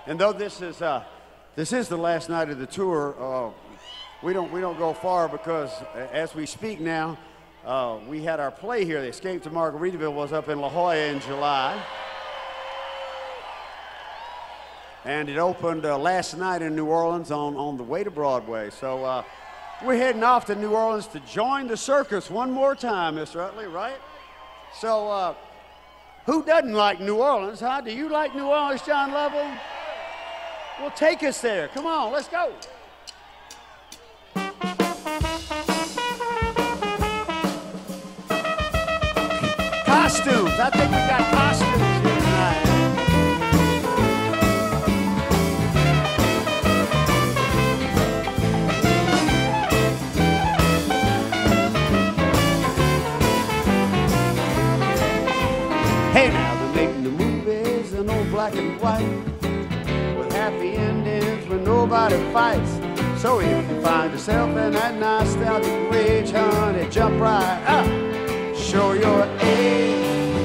And though this is the last night of the tour, we don't go far because as we speak now, we had our play here. The Escape to Margaritaville was up in La Jolla in July. And it opened last night in New Orleans on the way to Broadway. So we're heading off to New Orleans to join the circus one more time, Mr. Utley, right? So who doesn't like New Orleans, huh? Do you like New Orleans, John Lovell? Well, take us there. Come on, let's go. Costumes. I think we got costumes here tonight. Hey, now they're making the movies in old black and white, happy endings when nobody fights. So if you find yourself in that nostalgic rage, honey, jump right up, show your age.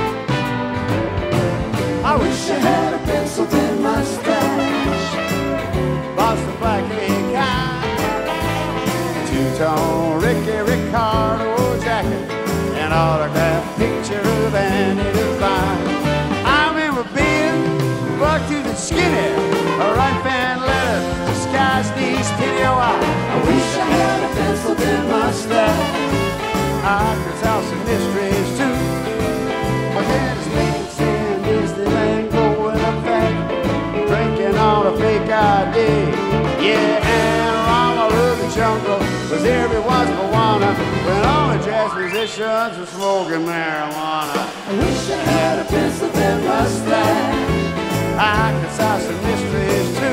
I wish I had a pencil thin mustache, Boston black and kind, two-tone Ricky Ricardo jacket, an autographed picture of Annie Devine. I remember being bucked to the skinny, a right fan letter, disguised these skinny. Oh, I wish I had a pencil in my stash. I could solve some mysteries too. But then it's Vegas and Disneyland going up back, drinking on a fake ID. Yeah, and Rama the jungle was everyone's Moana, when all the jazz musicians were smoking marijuana. I wish I had a pencil in my stash. I could solve some mysteries too.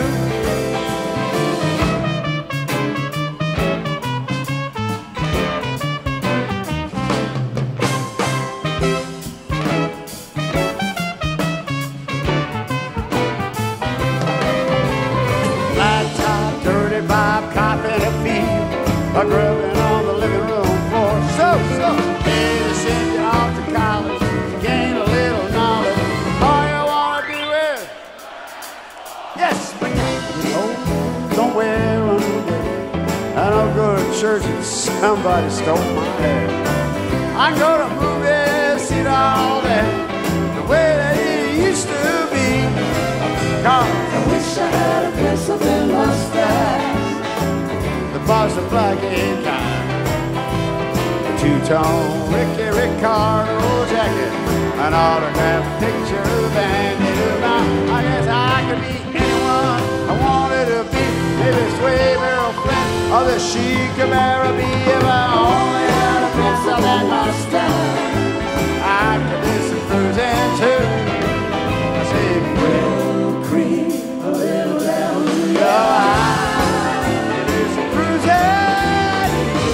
Flat top, dirty Bob, cop in a field, a grubbing on the living room floor. So, hey, they send you off to college to gain a little knowledge. All you want to do is, yes, but don't wear underwear. I don't go to church and somebody stole my hair. I go to movies, see all that, the way that it used to be. God, I wish I had a pencil in my stash, the Boston black and kind, the two-tone Ricky Ricardo jacket, an autographed picture of Andy Devine. I guess I could be anyone I wanted to be. Maybe Sway Merrill Flint or the Chic of Araby. If I only had a pencil in my stash, I could do some cruising too. I say, well, creep a little down to your eye. Do some cruising.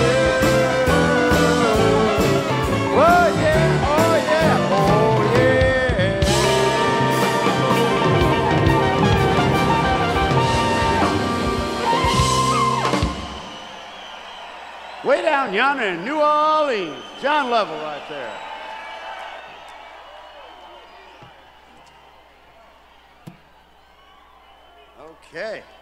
Oh yeah, oh yeah, oh yeah. Way down yonder in New Orleans, John Lovell right there. Okay.